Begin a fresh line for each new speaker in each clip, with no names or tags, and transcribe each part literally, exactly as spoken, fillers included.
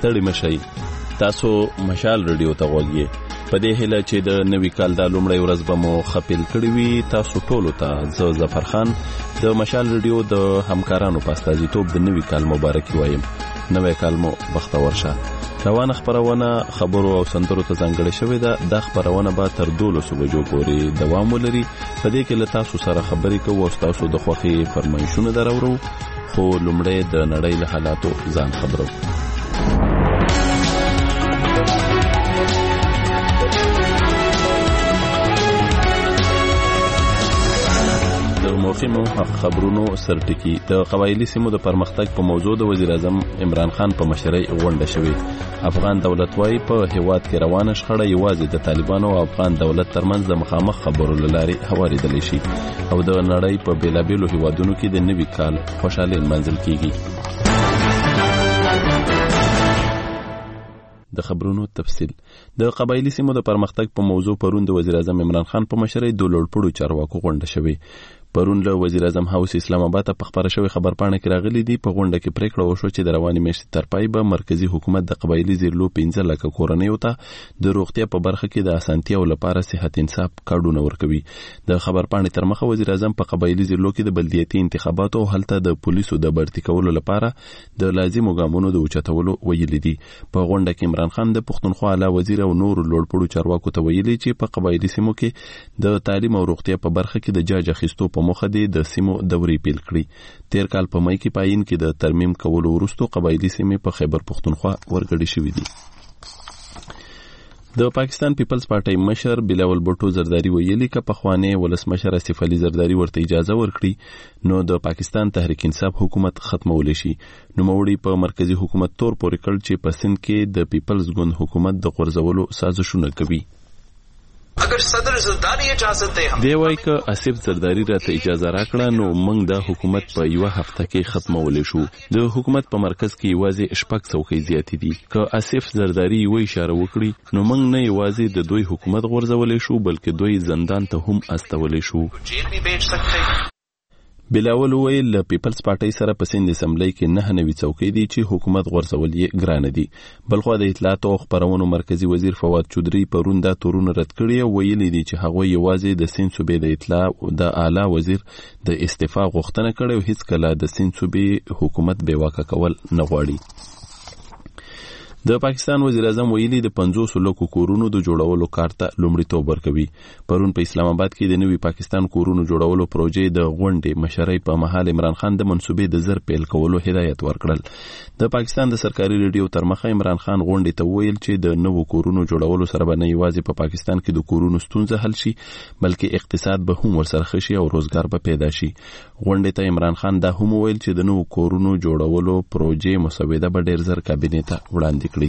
ستړي مشئ. تاسو مشال رادیو ته غوږی. په دې هیله چې د نوي کال د لومړۍ ورځ به مو خپل کړی وي. تاسو ټولو ته زه ظفر خان د مشال رادیو د همکارانو په استازیتوب د نوي کال مبارکي وایم. نوی کال مو بختور شه. روانه خبرونه خبرو او سندرو ته ځانګړې شوې ده. دا خبرونه به تر دولسو بجو پورې دوام ولري. په دې کې له تاسو سره خبرې کوو او تاسو د خوښې فرمایشونه درورو. خو لومړی د نړۍ له حالاتو ځان خبرو. مهمو خبرونو سرټکی. د قبایلی سیمو د پرمختګ په موضوع د وزیر اعظم عمران خان په مشرۍ غونډه شوې. افغان دولت وايي په هیواد کې روانه شخړه یوازې د طالبانو او افغان دولت ترمنځ د مخامخ خبرو لارې هواریدلی شي او د نړۍ په بیلابیلو هیوادونو کې د نوي کال خوشحالي منځل کیږي. د خبرونو تفصیل. د قبایلی سیمو د پرمختګ په موضوع پرون د وزیر اعظم عمران خان په مشرۍ د لوړپوړو چارواکو غونډه شوې. پرون له وزیر اعظم هاوس اسلام آباد ته په خبره شوی خبرپاڼه کې راغلي دي. په غونډه کې پریکړه وشوه چې د رواني میاشتې تر پای به مرکزی حکومت د قبایلی زیرلو پنځه لکه کورنیو ته د روغتیا په برخه کې د اسانتیاو لپاره صحت انصاف کارډونه ورکوي. د خبرپاڼې تر مخه وزیر اعظم په قبایلی زیرلو کې د بلدیاتي انتخاباتو او هلته د پولیسو د برتي کولو لپاره د لازمو ګامونو د اوچتولو ویلي دي. په غونډه کې عمران خان د پښتونخوا اعلی وزیر او نور لوړپوړو چارواکو ته ویلي چې په قبایلی سیمو کې د تعلیم او روغتیا په برخه کې د جاج اخیستو په موخه دي د دوري پیل کړی. تیر کال په مای کې پاین کې د ترمیم کولو وروسته قبایلی سیمې په خیبر پښتونخوا ورګړې شوې دي. د پاکستان پیپلز پارټي مشر بلاول بوټو زرداری ویلي ک په خوانه ولسمشر اسف علي زرداری ورته اجازه ورکړي نو د پاکستان تحریک انصاف حکومت ختمول شي. نو موړي په مرکزی حکومت تور پورې کړ چې په سند کې د پیپلز ګوند حکومت د غورځولو سازشونه کوي.
اگر صدر زرداری اجازه ده
دی وای ک اسف زرداری راته اجازه راکړه نو موږ د حکومت په یو هفته کې ختمول شو. د حکومت په مرکز کې یوازې شپږ څوکۍ زیاتې دي. ک اسف زرداری یو اشاره وکړي نو موږ نه یوازې د دوی حکومت غورځول شو بلکې دوی زندان ته هم استول شو.
جیل بھی بیچ سکتے ہیں.
بلاول ویل له پیپلز پارټي سره په سند اسمبلی کې نه نوي څوکۍ دي چې حکومت غورځول یې ګران دي. بلخو د اطلاعات او خبرونو مرکزی وزیر فواد چودري پرون دا تورونه رد کړي او ویلي دي چې هغه یوازې د سند صوبې د اطلاع د اعلی وزیر د استعفا غوښتنه کړې او هیڅ کله د سند صوبې حکومت بې واکه کول نه غواړي. د پاکستان وزیر اعظم ویلي د پنځوس لکو کورونو د جوړولو کار ته لومړیتوب ورکوي. پرون په اسلام آباد کې د نوي پاکستان کورونو جوړولو پروژې د غونډې مشرۍ په مهال عمران خان د منصوبې د زر پیل کولو هدایت ورکړل. د پاکستان د سرکاري ریډیو تر مخه عمران خان غونډې ته ویل چې د نوو کورونو جوړولو سره به نه یوازې په پاکستان کې د کورونو ستونزه حل شي بلکې اقتصاد به هم ورسره ښه شي او روزګار به پیدا شي. غونډې ته عمران خان دا هم ویل چې د نوو کورونو جوړولو پروژې مسوده به ډېر زر کابینې ته وړاندې کړي.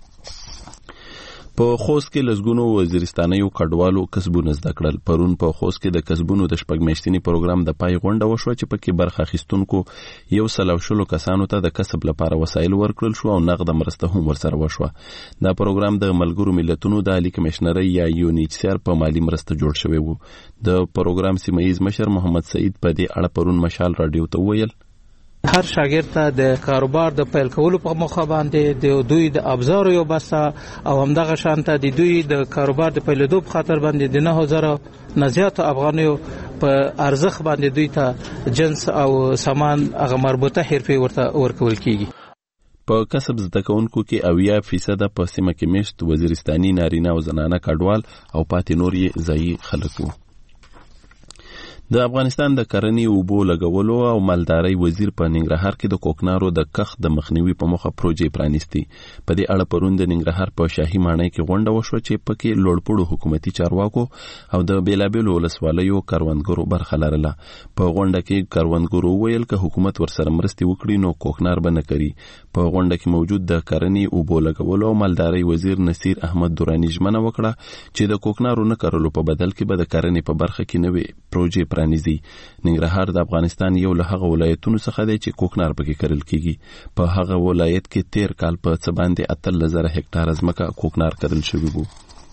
په خوست کې لزګونو وزیرستانیو کډوالو کسبونه زده کړل. پرون په خوست کې د کسبونو د شپږ میاشتنی پروګرام د پای غونډه وشوه چې پکې برخه اخیستونکو یو سل او شلو کسانو ته د کسب لپاره وسایل ورکړل شو او نغده مرسته هم ورسره وشوه. دا پروګرام د ملګرو ملتونو د عالی کمشنرۍ یا یو ان ایچ سی آر په مالی مرسته جوړ شوی و. د پروګرام سیمایي مشر محمد سعید په دې اړه پرون مشال رادیو ته ویل
هر شاګرد ته د کاروبار د پیل کولو په موخه باندې د دوی د ابزار یو بسته او همدغه شانته د دوی د کاروبار د پیلېدو په خاطر باندې د نه هزار نه زیات افغانیو په ارزښت باندې دوی ته جنس او سامان هغه مربوطه حرفې ورته ورکول کیږي.
په کسب زده کوونکو کې اویا فیصد په سیمه کې مشت وزیرستاني نارینه او زنانه کډوال او پاتې نور یې ځایي خلک وو. د افغانستان د کرنې او اوبو لګولو او مالدارۍ وزیر په ننګرهار کې د کوکنارو د کښت د مخنیوي په موخه پروژې پرانیستي. په دې اړه پرون د ننګرهار په شاهي ماڼۍ کې غونډه وشوه چې پکې لوړپوړو حکومتي چارواکو او د بیلابیلو ولسوالیو کروندګرو برخه لرله. په غونډه کې کروندګرو ویل که حکومت ورسره مرستې وکړي نو کوکنار به نه کوي. په غونډه کې موجود د کرنې اوبو لګولو او مالدارۍ وزیر نصیر احمد دورانی ژمنه وکړه چې د کوکنارو نه کرلو په بدل کې به د کرنې په برخه کې نوې پروژې پرانیزي. ننګرهار د افغانستان یو له هغه ولایتونو څخه دی چې کوکنار پکې کرل کیږي. په هغه ولایت کې تیر کال په څه باندې اتلس زره هکټاره ځمکه کوکنار کرل شوی وو.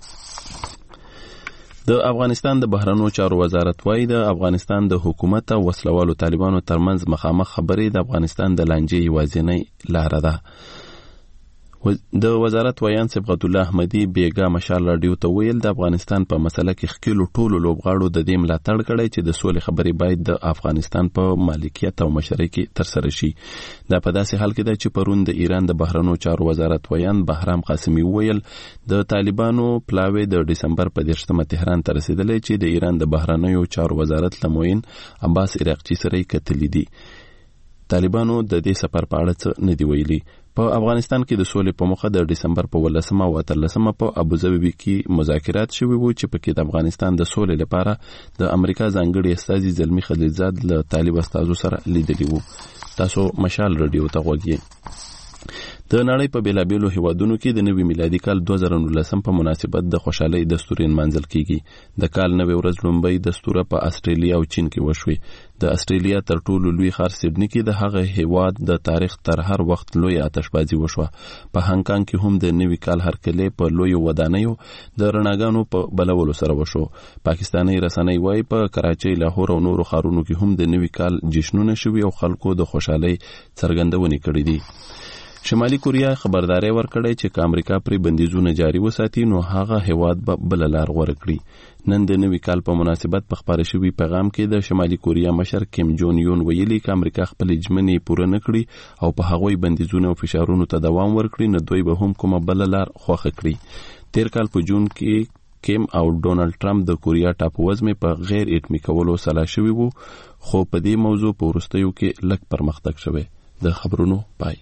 د افغانستان د بهرنیو چارو وزارت وايي د افغانستان د حکومت او وسلوالو طالبانو ترمنځ مخامخ خبرې د افغانستان د لانجې یوازینۍ لاره ده. د وزارت ویان صبغت الله احمدي بیګا مشال رادیو ته ویل د افغانستان په مسله کې خکیلو ټولو لوبغاړو د دې ملاتړ کړی چې د سولې خبرې باید د افغانستان په مالکیت او مشرۍ کې ترسره شي. دا په داسې حال کې ده چې پرون د ایران د بهرنیو چارو وزارت ویان بهرام قاسمي ویل د طالبانو پلاوی د دسمبر په دیرشمه تهران ته رسیدلی چې د ایران د بهرنیو چارو وزارت لموین عباس عراقچي سره یې کتلي دي. طالبانو د دې سفر په اړه څه نه دی ویلي. په افغانستان کې د سولې په موخه د دسمبر په ولسمه او اتلسمه په ابوظبي کې مذاکرات شوي وو چې پکې د افغانستان د سولې لپاره د امریکا ځانګړي استازي زلمی خلیلزاد له طالب استازو سره لیدلي وو. تاسو مشال رادیو ته غوږی. د نړۍ په بیلابیلو هیوادونو کې د نوي میلادي کال دوه زره نولسم په مناسبت د خوشحالۍ دستوري نمانځل کیږي. د کال نوې ورځ لومبۍ دستوره په استرالیا او چین کې وشوي. د استرالیا تر ټولو لوی ښار سیډني کې د هغه هیواد د تاریخ تر هر وخت لوی آتشبازي وشوه. په هانګ کانګ کې هم د نوي کال هرکلی په لوی ودانیو د رڼاګانو په بلولو سره وشو. پاکستاني رسنۍ وايي په کراچۍ، لاهور او نورو ښارونو کې هم د نوي کال جشنونه شوي او خلکو د خوشحالۍ څرګندونې کړې دي. شمالي کوریا خبرداري ورکړې چې که امریکا پرې بندیزونه جاري وساتي نو هغه هیواد به بل لار غوره کړي. نن د نوي کال په مناسبت په خبره شوي پیغام کې د شمالي کوریا مشر کیم جون یون ویلي چې امریکا خپل ژمنې پوره نه کړي او په هغوی بندیزونه او فشارونو ته دوام ورکړي نو دوی به هم کومه بل لار خوښه کړي. تیر کال په جون کې کیم او ډونالد ټرمپ د کوریا ټاپووزمې په غیر اتمی کولو سلا شوي وو، خو په دې موضوع په وروستیو کې لږ پرمختګ شوی. د خبرونو پای.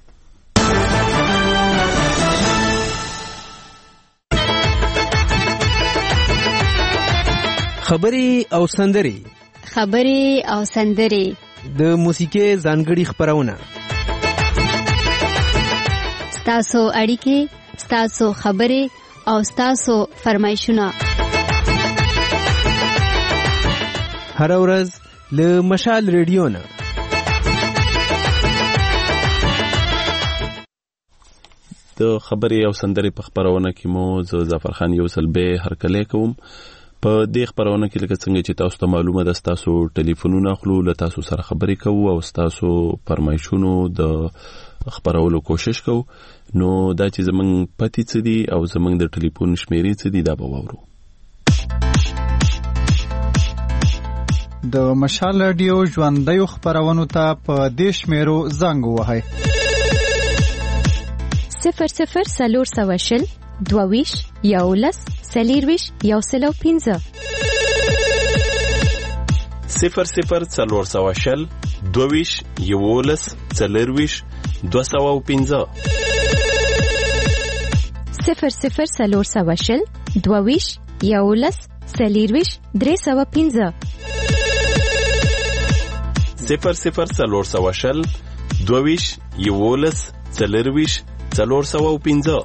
خبري او سندري
خبري او سندري
د موسیقي ځانګړي خبرونه
ستاسو اړیکې ستاسو خبري او ستاسو فرمایشونه
هر ورځ له مشال ریډیو نه.
د خبري او سندري په خبرونه کې مو زه ظفر خان یوسل به هرکلی کوم. په دې خبرونه کې لکه څنګه چې تاسو ته معلومه ده تاسو ټلیفونونه اخلو، له تاسو سره خبرې کوو او تاسو فرمایشونو د خبرولو کوشش کوو. نو دا چې زمونږ پتی څه دي او زمونږ د ټلیفون شمیرې څه دي دا به واورو.
د مشال رادیو ژوندیو خبرونو ته په دې شمیرو زنګ ووهئ:
صفر صفر څلور سوه شل دوه ویشت یولس څلېرویشت یو سل او پنځه.
صفر صفر څلور سوه شل دوه ویشت یولس څلېرویشت دوه سوه او پنځه.
صفر صفر څلور سوه شل دوه ویشت یولس څلېرویشت درې سوه پنځه.
صفر صفر څلور سوه شل دوه ویشت یولس څلېرویشت څلور سوه او پنځه.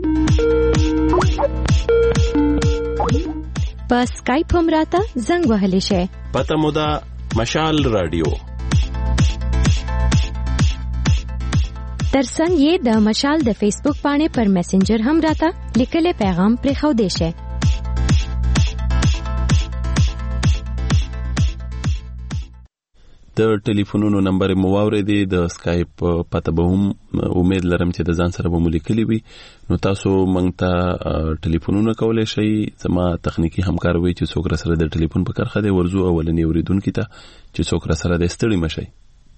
په سکایپ هم راته زنګ وهلی شئ.
پته مو ده مشال رادیو.
ترڅنګ یې د مشال د فیسبوک پاڼې پر میسنجر هم راته لیکلی پیغام پرېښودی شئ.
د ټلیفونونو نمبر مو واورېدې، د سکایپ پته به هم امید لرم چې د ځان سره به مو لیکلي وي. نو تاسو موږ ته ټلیفونونه کولی شئ. زما تخنیکي همکار وایي چې څوک راسره د ټلیفون په کرښه دی. ورځو اولني اورېدونکي ته چې څوک راسره دی، ستړي مه شئ.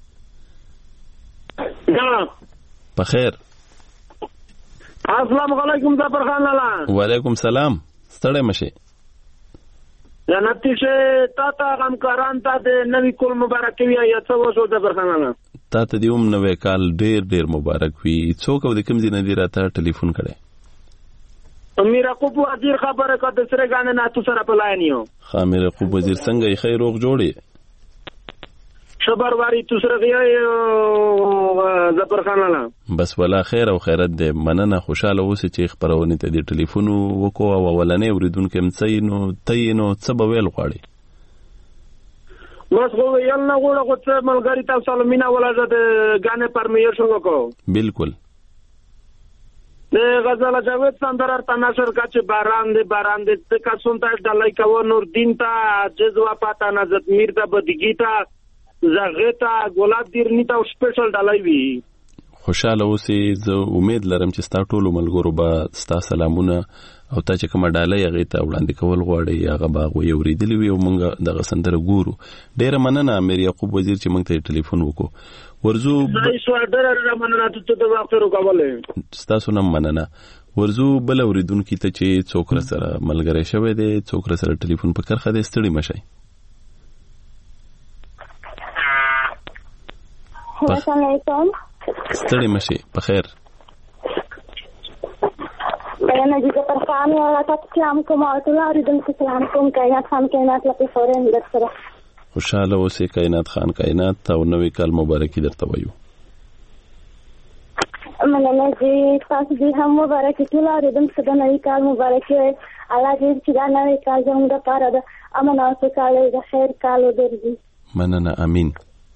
په خیر.
السلام علیکم ظفر خان لالا.
وعلیکم سلام. ستړي مه شئ.
جنتی شه تا ته همکاران ته د نوی کال مبارک وي. یا څه وشو ظفر خان لالا؟
تا ته دی هم نوی کال ډیر ډیر مبارک وي. څوک او د کوم ځای نه دی راته ټلیفون کړی؟
امیر یعقوب وزیر خبره کوي د سره غانه نه تو سره پلاین یو.
ها امیر یعقوب وزیر څنګه یې؟ خیر روغ جوړې؟
خبر واری تو سره غي ظفر خان لالا.
بس ولا خیر او خیرت دې. مننه، خوشاله اوسې چې خبرونه ته دې ټلیفون وکړو او ولنې اوریدونکو هم څه نو ته نو څه به ویل غواړي؟
بس خو یل نه غوړه خو څه ملګری تاسو سلامونه ولازه د غانه پرمیشن وکړو.
بالکل.
د غزل جاوید سندرار تناشر کا چې باران دې باران دې کا سنتا دلای کو نور دین تا جزوا پاتا نازت میر دا بدگی تا زغتا ګلاب دیرنی تا سپیشل ډالای وی.
خوشاله اوسې. زه امید لرم چې ستا ټولو ملګرو به ستا سلامونه او تا چې کومه ډالۍ هغې ته وړاندې کول غواړئ هغه به هغوی اورېدلي وي او موږ دغه سندره ګورو. ډېره مننه امیر یعقوب وزیر چې موږ ته یې ټلیفون وکړو. ورځو ستاسو نه مننه. ورځو بل اورېدونکي ته چې څوک را سره ملګری شوی دی، څوک را سره ټلیفون په کرښه دی، ستړي مه شئ.
السلام علیکم.
ستړي مه شئ. په خیر.
मैं जी पर खान वाला था सलाम को मातुला और इधर से सलाम को कायनात खान कायनात लपे फौरन इधर सरा
خوشاله اوسې कायनात خان कायनात او نوې کال مبارکي درته وایو.
مننه جی تاسو دې هم مبارکي ټول اور دې څنګه نوې کال مبارکي وي. الله دې چې دا نوې کال زموږ لپاره د امن او سوکالۍ د خیر کال وګرځي.
مننه امين.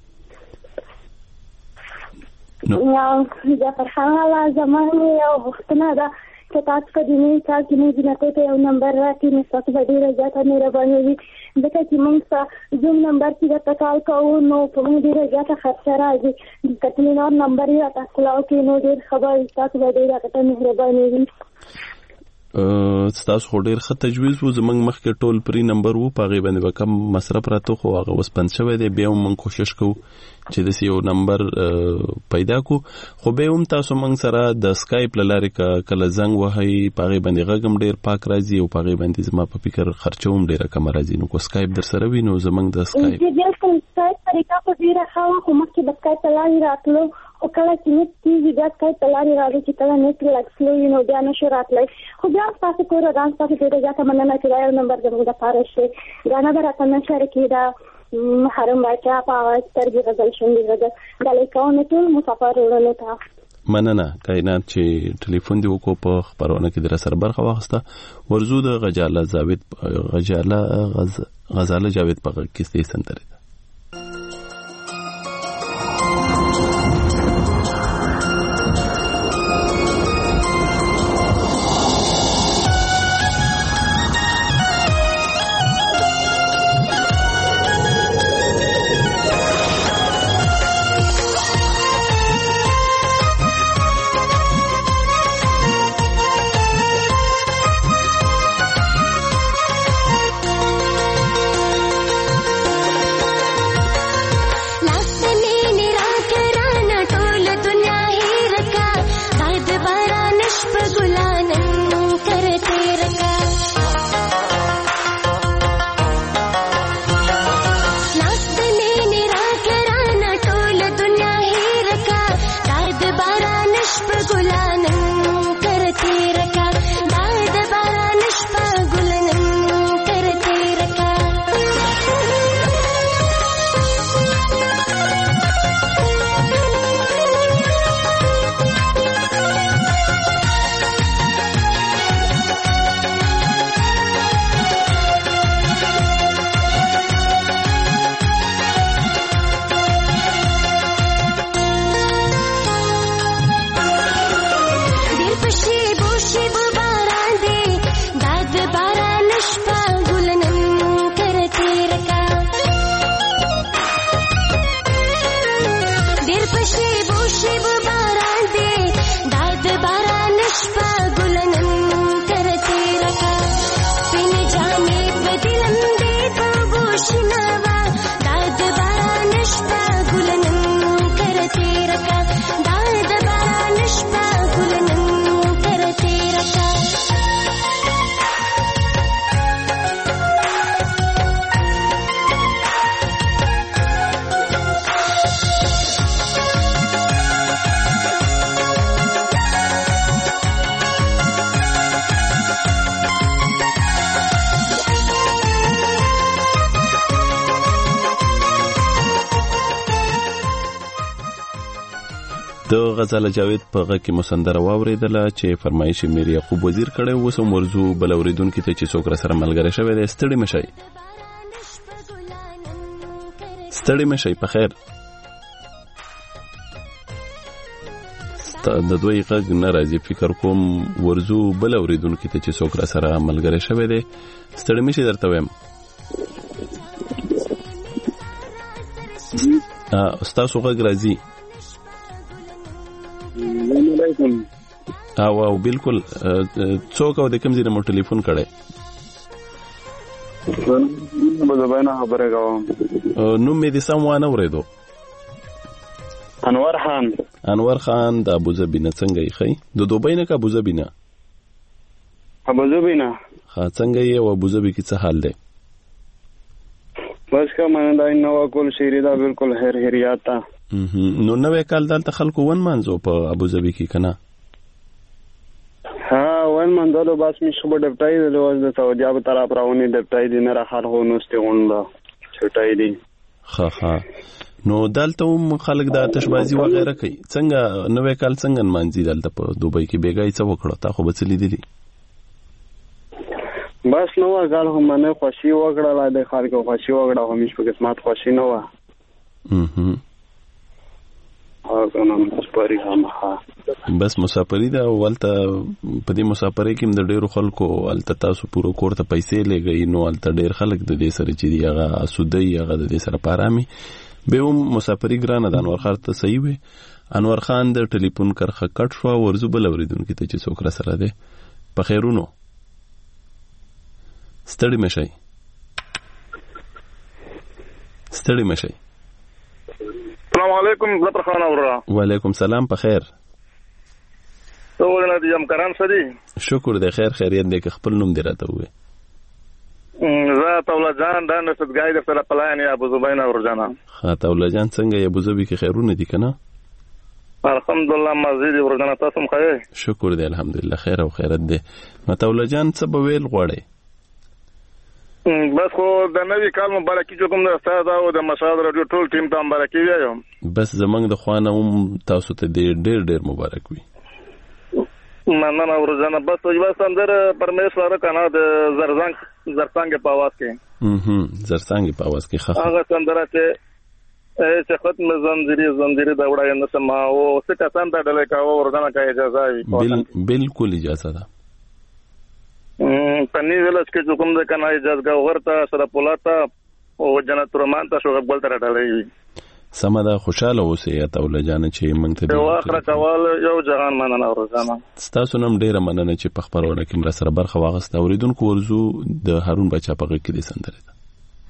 نو یا پر خان والا زمانه یو وختونه دا چې تاسو په دې نه کال کې نه جنته ته یو نمبر راکې نو تاسو به ډېر زیاته مهرباني وي ځکه چې موږ ته زوم نمبر کې د تکال کوو نو په موږ ډېر زیاته خرچه راځي. د کتنې نور نمبر یې تاسو لاو کې نو ډېر خبر تاسو به ډېر راته مهرباني وي.
ستاسو خو ډېر ښه تجویز و. زموږ مخکې ټول پري نمبر و په هغې باندې به کم مصرف راته خو هغه اوس بند شوی دی. بیا هم موږ کوشش کوو چې داسې یو نمبر پیدا کړو خو بیا هم تاسو موږ سره د سکایپ له لارې که کله زنګ وهئ په هغې باندې غږ هم ډېر پاک راځي او په هغې باندې زما په فکر خرچه هم ډېره کمه راځي. نو که سکایپ در سره وي نو زموږ د سکایپ
بالکل سکایپ طریقه خو ډېره ښه وه خو مخکې د سکایپ له لارې راتلو خو کله چې نیټ کېږي بیا سکایپ له لارې راځي چې کله نیټ لږ سلو وي نو بیا نه شو راتلی. خو بیا هم ستاسو کور ودان ستاسو ډېره زیاته مننه چې دا یو نمبر زموږ دپاره شي. دا نه به راته نه شریکېده محرم باچا په آواز سترګې غزل شونډې غزل ډالۍ کومې ټول مسافر وروڼو ته
مننه. کائنات چې ټلیفون دی وکړو په خپرونه کې در سره برخه واخسته. ورزو د غجاله جاوید غجاله غز غزاله جاوید په کیسې سندره ده. د غزاله جاوید په غږ کې مسندره واوریدله چې فرمایش میر یعقوب وزیر کړی. اوس هم ورځو بل اوریدونکي ته چې څوک را سره ملګری شوی دی ستړي مه شئ. ستړي مه شئ. په خیر. د دوی غږ نه راځي. فکر کوم ورځو بل اوریدونکي ته چې څوک را سره ملګری شوی دی ستړي مه شئ درته وایم. ستاسو غږ راځي.
علیکم.
او او بالکل څوک او د کوم ځای نه مو ټلیفون کړی؟
ابوظبی نه خبرې کوم.
نوم مې دې سم وانه اورېدو.
انور خان.
انور خان د ابوظبي نه څنګه یې ښی؟ د دوبۍ نه که ابوظبي نه؟
ابوظبي نه.
ښه څنګه یې او ابوظبي کې څه حال دی؟
بس که مننه دا نوه کول شعري ده بالکل هر هریات ده.
نو نوی کال دلته خلکو ونمانځو په ابوظبي کې که نه؟
ها ونمانځلو بس مې شبه ډپټای دی اوس د سعودیا په طرف راونې ډپټای دی نه را خلکو نوستې غونډه چټای دی.
ښه ښه نو دلته هم خلک د آتشبازي وغیره کوي. څنګه نوی کال څنګه نمانځي دلته په دوبۍ کې؟ بېګای څه وکړه؟ تا خو به څه لیدلي؟
بس نو کال خو منه خوشي وکړله د خلکو خوشي وکړه خو مش په قسمت خوشي نه وه.
بس مسافري ده او هلته په دې مسافرۍ کې هم د ډېرو خلکو هلته تاسو پوره کور ته پیسې لېږئ نو هلته ډېر خلک د دې سره چې دي هغه اسودی هغه د دې سره په ارامي بیا هم مسافري ګرانه ده. انور خان ته صحیح وې. انور خان د ټلیفون کرښه کټ شوه. ورځو بل اورېدونکي ته چې څوک را سره دی. په خیرونو ستړي مه شئ ستړي مه شئ.
السلام علیکم زفر خان اورا.
وعلیکم سلام. په خیر؟
ته ولنه دي همکاران څه دي؟
شکر دی خیر خیریت دی. که خپل نوم دې راته ووایې.
زه طوله جان دا نسبتګای در سره پلاین یا ابوظبی نه ورجانه.
ښه طوله جان څنګه یې ابوظبي کې خیرونه دي که نه؟
الحمدلله مزې دي ورجانه. تاسو هم ښه یې؟
شکر دی الحمدلله خیر او خیرت دی. نو طوله جان څه به ویل غواړئ؟
بس خو د نوي کال مبارکي چې کوم د استاد او د مشاهد راډیو ټول ټیم ته مبارکي وایم.
بس زمونږ د خوا نه هم تاسو ته ډېر ډېر ډېر مبارک وي.
مننه ورځنه. بس یوه سندره پرمیشوره که نه د زرزنګ زرڅانګې په اواز کې
زرڅانګې په اواز کې ښه
هغه سندره چې چې ختم زنځیرې زنځیرې د وړای نسم او څه کسان ته ډلې کوه ورځنه که اجازه وي؟
بالکل اجازه ده.
پنی ویلج کې چې کوم ده که نه اجازګاه غر ته شرف الله ته او جنت الرحمن ته شوقب ګل ته راډلې وي.
سمه ده. خوشحاله اوسئ طوله جانه چې موږ ته
یو اخره کول یو جهان مننه ورځنه.
ستاسو نه هم ډېره مننه چې په خپرونه کې را سره برخه واخیسته. اورېدونکو ورځو د هارون بچا په غږ کې دې سندرې ده.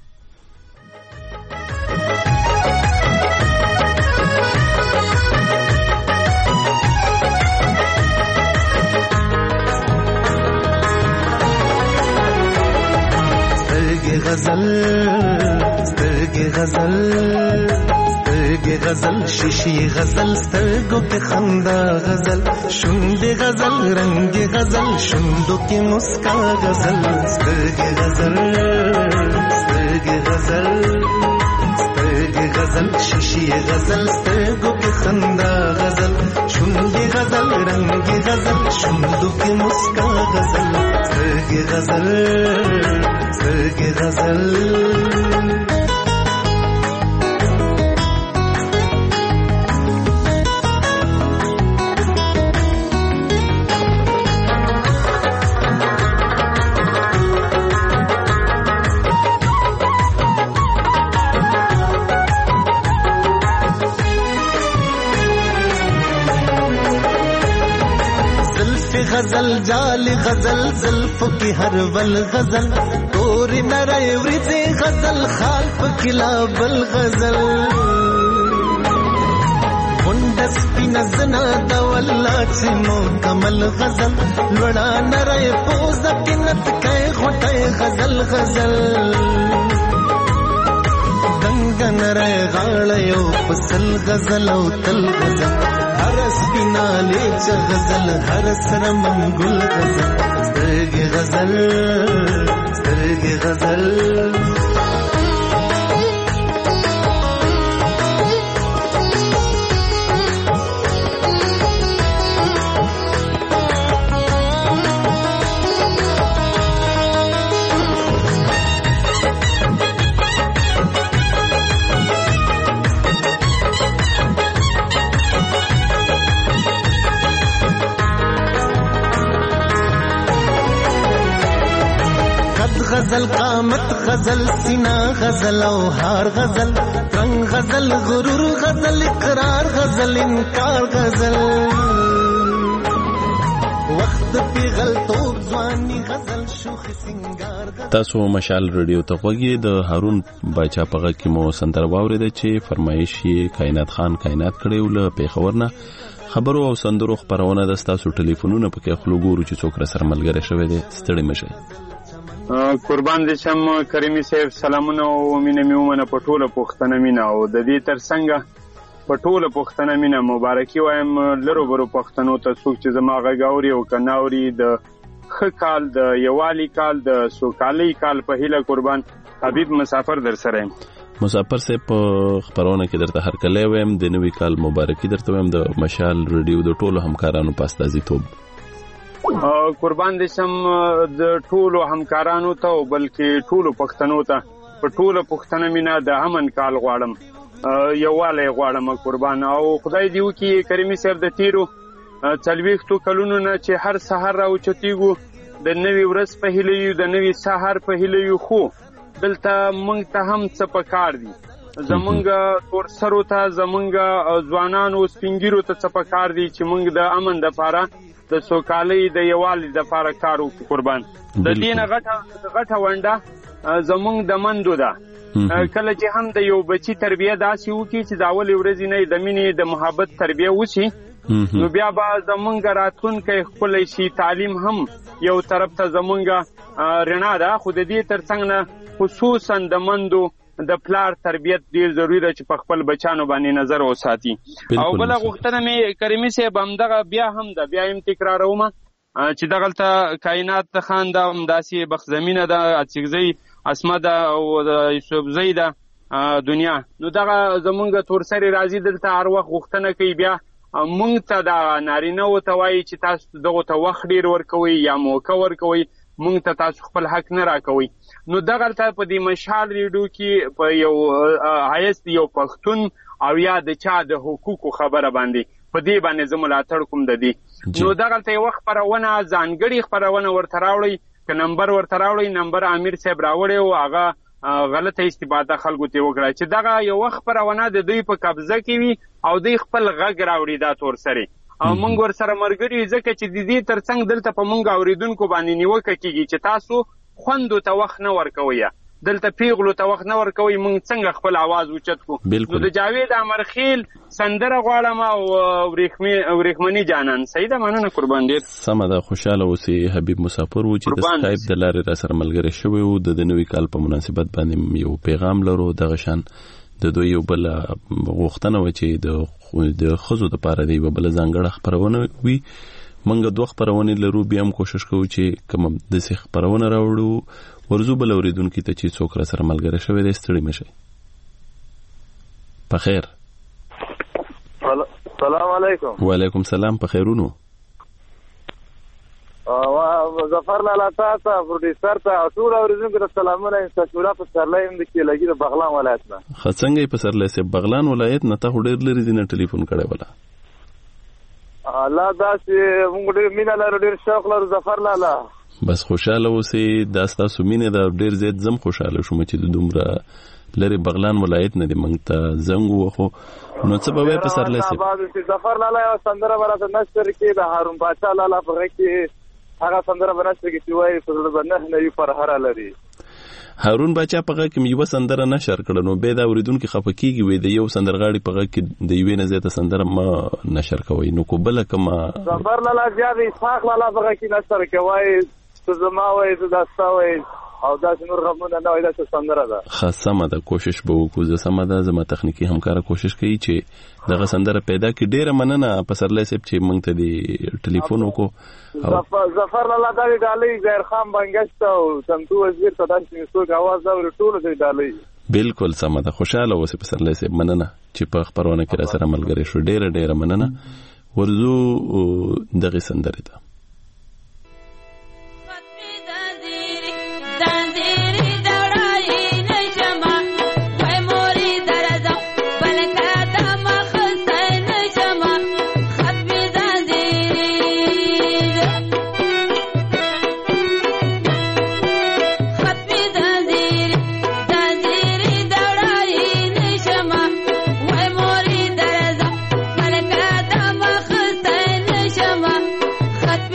غزل سترګې غزل سترګې غزل شیشې غزل سترګو کې خندا غزل شونډې غزل رنګې غزل شونډو کې مسکا غزل سترګې غزل سترګې غزل سترګې غزل شیشې غزل سترګو کې خندا غزل شونډې غزل رنګې غزل شونډو کې مسکا غزل سترګې غزل سترګې غزل. غزل جال غزل زلف کی ہر ول غزل توری نرے ورځې غزل خال پکلا بل غزل غونډس پینه زنا د والله چې مکمل غزل لوړا نرے پوز کینت کای غټه غزل غزل دنګ نرے غاړه یو پسل غزل او تل غزل هر سپینا لیچ غزل هر سر منګل غزل سترګې غزل سترګې غزل. غزل قامت غزل سینا غزل او هار غزل رنگ غزل غرور غزل اقرار غزل انکار غزل د پیغل توب ځواني غزل شوخ سنگار.
تاسو مشال رادیو ته غوږی د هارون باچا په غږ کې مو سندره واورېده چې فرمایش یې کائنات خان کائنات کړی ول پیښور نه. خبرو او سندرو خبرونه د تاسو ټلیفونونه پکې خلو ګورو چې څوک را سره ملګری شوی دی. ستړي مشه.
قربان دې شم کریمي صاحب، سلامونه او مینه مې ومنه په ټوله پښتنه مینه او د دې ترڅنګ په ټوله پښتنه مینه مبارکي وایم لرو برو پښتنو ته څوک چې زما غږ اوري او کناوري د ښه کال د یووالي کال د سوکالۍ کال په هیله قربان حبیب مسافر در سره یم.
مسافر صاحب په خبرونه کې درته هر کله وایم د نوي کال مبارکي درته وایم د مشال رادیو د ټولو همکارانو په استازیتوب.
قربان دې شم د ټولو همکارانو ته او بلکې ټولو پښتنو ته په ټوله پښتنه مینه د امن کال غواړم، یووالی غواړم قربان. او خدای دې وکړي کریمي صاحب د تیرو څلوېښتو کلونو نه چې هر سحر راوچتېږو د نوي ورځ په هیله یو، د نوي سحر په هیله یو، خو دلته موږ ته هم څه پکار دي، زمونږ تورسرو ته زمونږ ځوانانو سپینګیرو ته څه پکار دي چې موږ د امن دپاره د سوکالۍ د یووالي دپاره کار وکړو قربان. د دې نه غټه غټه ونډه زمونږ د مندو ده. کله چې هم د یو بچی تربیه داسې وکړي چې د اولې ورځې نه د مینې د محبت تربیه وشي، نو بیا به زمونږ راتلونکی ښکلی شي. تعلیم هم یو طرف ته زمونږ رڼا ده، خو د دې ترڅنګ نه خصوصا د مندو د پلار تربیت ډیر ضروري ده چې په خپل بچانو باندې نظر وساتي. او بله غوښتنه مې کریمي صاحب همدغه بیا هم ده، بیا هم تکرارومه چې دغلته کائنات خان ده، همداسې بخزمینه ده، اڅکزۍ اسمه ده او د یوسفزۍ ده دنیا. نو دغه زمونږ تورسرې راځي دلته هر وخت غوښتنه کوي، بیا مونږ ته د نارینهو ته وایي چې تاسو دغو ته وخت ډېر ورکوئ یا موقع ورکوئ، مونږ ته تاسو خپل حق نه راکوئ. نو دغلته په دې مشال ریډیو کې په یو حیث یو پښتون او یا د چا د حقوقو خبره باندې په دې باندې زه ملاتړ کوم د دې. نو دغلته یوه خپرونه ځانګړې خپرونه ورته راوړئ، که نمبر ورته راوړئ، نمبر امیر صاحب راوړی و، هغه غلطه استفاده خلکو ته وکړه چې دغه یوه خپرونه د دوی په قبضه کې وي او دوی خپل غږ راوړي دا تورسرې، او موږ ورسره ملګري یو ځکه چې د دې ترڅنګ دلته په موږ اورېدونکو باندې نیوکه کېږي چې تاسو خوندو ته وخت نه ورکوئ، دلته پیغلو ته وخت نه ورکوئ، موږ څنګه خپل آواز اوچت کړو. نو د جاوید امرخیل سندره غواړم او ورېښمني جانان. صحیح ده، مننه قربان. ډېر
سمه ده، خوشحاله اوسې. حبیب مسافر و چې د سکایپ د لارې را سره ملګری شوی و، د نوي کال په مناسبت باندې یو پیغام لرو. دغه شان د دوی یو بل غوښتنه وه چې د ښځو دپاره د یوه بله ځانګړه خپرونه وي. موږ دوه خپرونې لرو، بیا هم کوشش کوو چې کومه داسې خپرونه راوړو ورزو بل اورېدونکي ته چې څوک را سره ملګری شوی دی. ستړي مه شئ. په خیر.
سلام علیکم.
وعلیکم سلام. په خیرونو.
ظفر لالا تا ته پروډیوسر ته ټول اورېدونکو ته سلامونه. انسټاشورا په سرلی یم د کیلګي د بغلان ولایت نه.
ښه څنګه یې په سرلی صاحب بغلان ولایت نه؟ تا خو ډېر لرې دي نه ټلیفون کړی ولا؟
الله داسې موږ ډېر مینه لرو، ډېر شوق لرو ظفر لالا.
بس خوشاله اوسئ. دا ستاسو مینه ده، ډېر زیات زم خوشاله شوم چې د دومره لرې بغلان ولایت نه دی موږ ته زنګ ووهو. نو څه به وایې په سرلی صاحب؟
ظفر لالا یوه سندره به راته نشر کړي د هارون باچا لالا په غږ کې، هغه سندره به نشر کړي چې وایي په زړه به نه نوي پرهره لري.
هارون باچا په غږ کې یوه سندره نشر کړه، نو بیا دا اورېدونکي خفه کېږي، وایي د یو سندرغاړي په غږ کې د یوې نه زیاته سندره مه نشر کوئ. نو کو بله کومه
ظفر لالا بیا د اسحاق لالا په غږ کې نشر کوي، وایي ته زما وایي زه دا ستا وایي او داسې نور غمونه نه وایي، داسې سندره ده.
ښه سمه ده، کوشش به وکړو. زه سمه ده، زما تخنیکي همکاره کوشش کوي چې دغه سندره پیدا کړي. ډېره مننه پسرلی صاحب چې موږ ته د ټلیفون وکړو.
ظفر لالا دا د ډالۍ ظاهر خان بنګشت او شمتو وزیر ته داسې مې څوک اواز اوري، ټولو ته ډالۍ.
بالکل سمه ده، خوشحاله اوسئ پسرلی صاحب. مننه چې په خپرونه کې را سره ملګری شو. ډېره ډېره مننه. ورځو دغې سندرې ته.
خط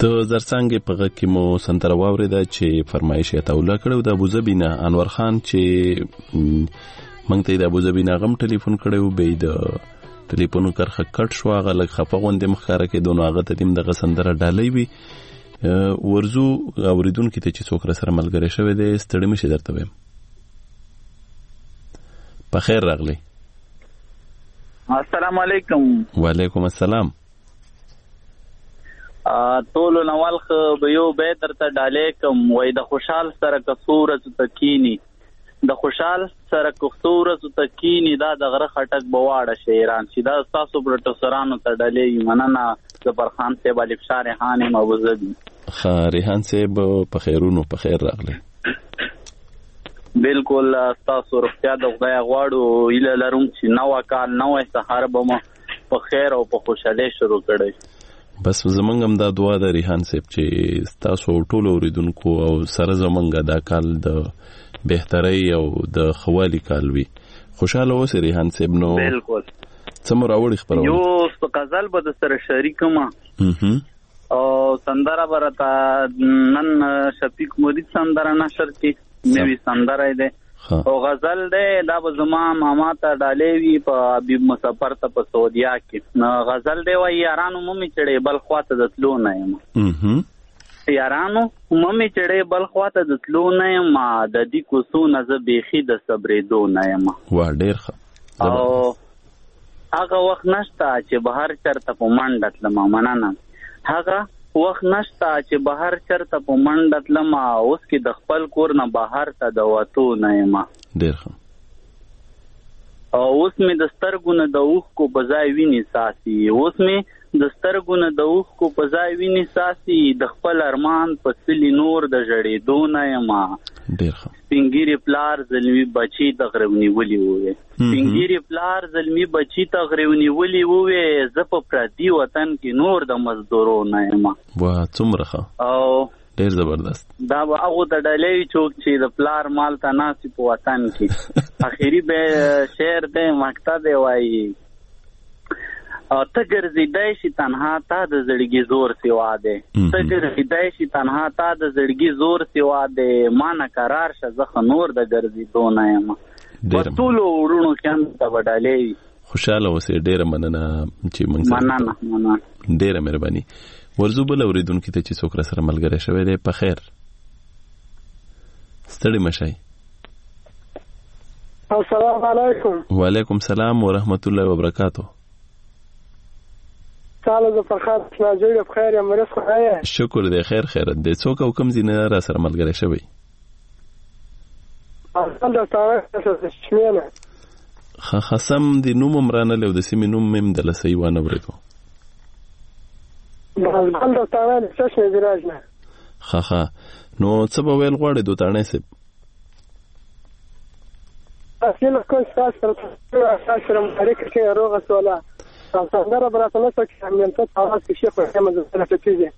د زرڅانګې په غږ کې مو سندره واورېده چې فرمایش یې توله کړی د ابوظبي نه انور خان چې موږ ته د ابوظبي نه غم ټلیفون کړی و به د ټلیفون کرخه کټ شو هغه لږ خفه غوندې مخکاره کېدو نو هغه ته دیم دغه سندره ډالۍ وي. ورزو اورېدونکي ته چې څوک راسره ملګری شوی دی ستړي مه شي درته وایم. په خیر راغلی.
السلام علیکم.
وعلیکم السلام.
ټولو نوال خو به یو بیت درته ډالۍ کوم وای د خوشحال سره که څو ورځو ته کینی د خوشحال سره که څو ورځو ته کینی دا د غره خټک به واړه شعران چې دا ستاسو پروډوسرانو ته ډالۍ مننه. زبرخان صاحب الفشار ریحان یم ابوظبي.
ښه ریحان صاحب په خیرونو په خیر راغلی.
بالکل ستاسو روغتیا د خدای غواړو هیله لرم چې نوی کال نوی سهار به مو په خیر او په خوشحالۍ شروع کړی.
بس زمونږ هم دا دعا ده ریحان صاحب چې ستاسو ټولو اوریدونکو او سره زمونږ دا کال د بهترۍ او د خوالي کال وي. خوشاله اوسئ ریحان صاحب. نو
بالکل
څه مو راوړي خپرونه؟
یو غزل به د سره شریکم او سندره به راته نن شفیق مرید سندره نشر کې نوی سندره دی او غزل دی دا به زما ماما ته ډالۍ وي په حبیب مسافر ته په سعودیا کې. غزل دی وایي یارانو ممې چړې بل خوا ته د تلو نه یم یارانو ممې چړې بل خوا ته د تلو نه یم د دې کوڅو نه زه بیخي د صبرېدو نه یم.
وا ډېر ښه.
او هغه وخت نشته چې بهر چرته په منډه تلمه مننه هغه وخت نشته چې بهر چرته په منډه تلمه اوس کې د خپل کور نه بهر ته د وتو نه یم.
ډېر ښه.
او اوس مې د سترګو نه د اوښکو په ځای وینې څاڅي اوس مې د سترګو نه د اوښکو په ځای وینې څاڅي د خپل ارمان په سلي نور د ژړېدو نه یم.
ډېر ښه.
سپین ږیرې پلار زلمي بچي ته غره ونیولي ووې سپین ږیرې پلار زلمي بچي ته غره ونیولي ووې زه په پردي وطن کې نور د مزدورو نه یم.
وا څومره ښه
او
ډېر زبردست.
دا به هغو ته ډالۍ څوک چې د پلار مال ته ناستي په وطن کې. اخري به شعر دی مقطع دی وایي ته ګرځېدی شي تنها تا د زړګي زور سوا دی ته ګرځېدی شي تنها تا د زړګي زور سوا دی ما نه قرار شه زه خو نور د ګرځېدو نه یم. په ټولو وروڼو کې هم ته به ډالۍ.
خوشحاله اوسئ. ډېره مننه چې موږ
مننه مننه
ډېره مهرباني. ورزو بل اورېدونکي ته چې څوک راسره ملګری شوی دی په خیر ستړي مه شئ.
السلام علیکم.
وعلیکم السلام ورحمت الله وبرکاتو.
ساله د فرخار ناجوړ په خیر یم مرس خو آیا
شکر دی خیر خیرت دی. څوک او کوم ځای نه راسره ملګری شوی؟
اصل د تاریخ شمینه
خ خصم د نوم مرانه له د سیمې نوم مم د لسې وانه ورېدو
بل د تاریخ څه شي راځنه
خ خ نو څه به ویل غواړي دوه تانه سي
اصل کوم څه سره اساس سره مشارکت کې روغه سواله سندره براتنه څه چې هم ته تاسو کې شیخ محمد زړه تیږي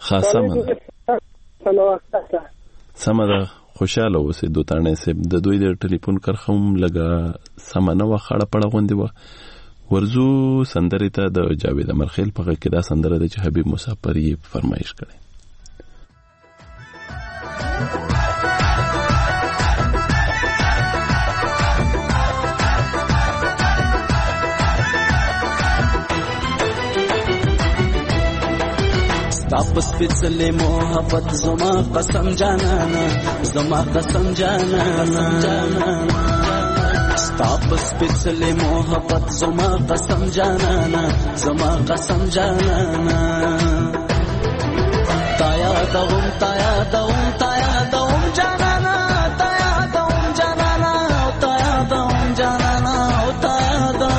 خاصه سمه ده. خوشاله اوسئ دوه تانه سي د دوی د ټلیفون کرخم لګه سمنه وخړه پړه غوندي و. ورزو سندره ته د جاوید امرخیل په کې دا سندره د چې حبیب مسافر یې فرمایش کړي.
تاپس پچھلے محبت زما قسم جانانا زما قسم جانانا تاپس پچھلے محبت زما قسم جانانا زما قسم جانانا تایا دوم تایا دوم تایا دوم جانانا تایا دوم جانانا تایا دوم جانانا تایا دوم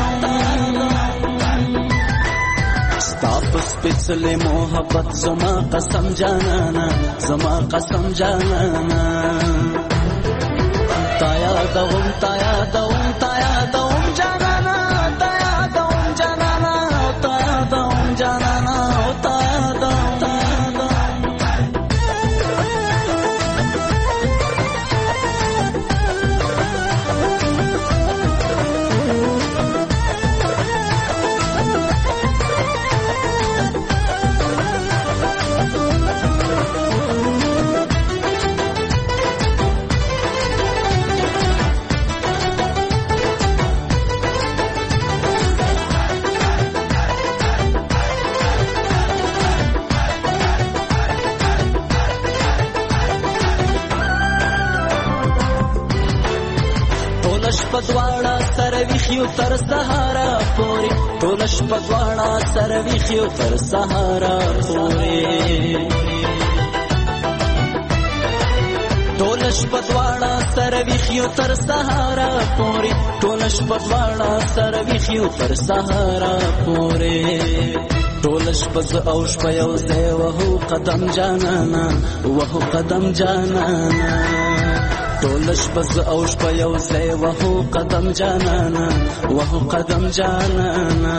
تاپس پچھلے محبت زما قسم جانانا زما قسم جانانا تایا دوم تایا دوم تایا دوم جانانا تایا دوم جانانا تایا دوم جانانا تایا دوم تایا دوم ویخیو تر سهارا پوری ټول شپه دواړه سره ویخیو تر سهارا پوری ټول شپه دواړه سره ویخیو تر سهارا پوری ټول شپه دواړه سره ویخیو تر سهارا پوری ټول شپه ز او شپه یو ځای وهو قدم جانانا وهو قدم جانانا ټول شپه ز او شپه یو ځای وهو قدم جانانا وهو قدم جانانا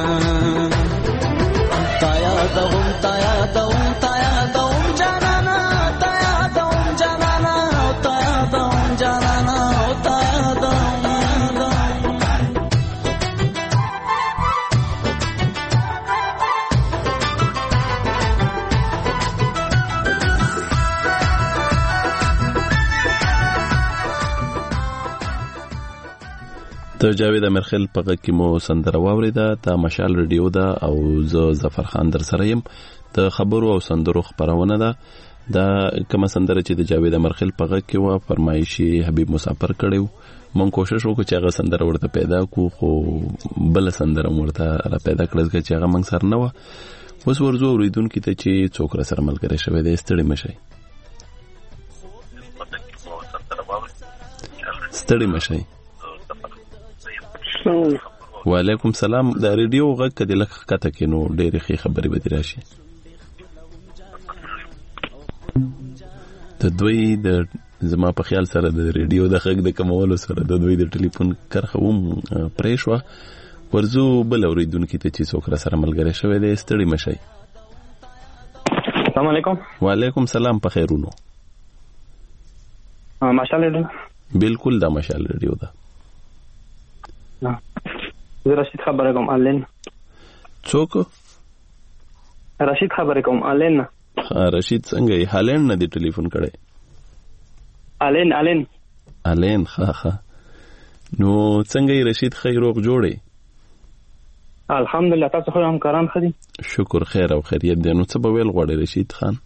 تا یادوم تا یادوم تا یادوم جانانا تا یادوم جانانا تا یادوم جانانا تا یادوم
د جاوید امرخیل په غږ کې مو سندره واورېده. تا مشال ریډیو ده او زه ظفر خان در سره یم. د خبرو او سندرو خپرونه ده. دا کومه سندره چې د جاوید امرخیل په غږ کې وه فرمایشي حبیب مسافر کړی و. مونږ کوشش وکړو چې هغه سندره ورته پیدا کړو خو بله سندره مو ورته را پیدا کړه ځکه چې هغه موږ سره نه وه. اوس ورځو اورېدونکي ته چې څوک را سره ملګری شوی دی ستړي مه شئ ستړي مه شئ. وعلیکم سلام. دا ریډیو غږ کدی لکه ښکته کې نو ډېرې ښې خبرې به دې راشي. د دوی د زما په خیال سره د ریډیو د غږ د کمولو سره د دوی د ټلیفون کرښه هم پرې شوه. ورځو بل اورېدونکي ته چې څوک را سره ملګری شوی دی ستړي مه شئ.
السلام علیکم.
وعلیکم سلام. په خیرونو.
مشال ریډیو.
بالکل دا مشال ریډیو ده.
زه رشید خبره کوم آنلاین.
څوک؟
رشید خبره کوم آنلاین.
رشید څنګه یې؟ هالند نه دی ټلیفون کړی؟
آنلاین آنلاین
آنلاین. ښه ښه. نو څنګه یې رشید؟ ښه روغ جوړی؟
الحمدلله. تاسو خو همکاران ښه دي؟
شکر خیر او خیریت دی. نو څه به ویل غواړې رشید خان؟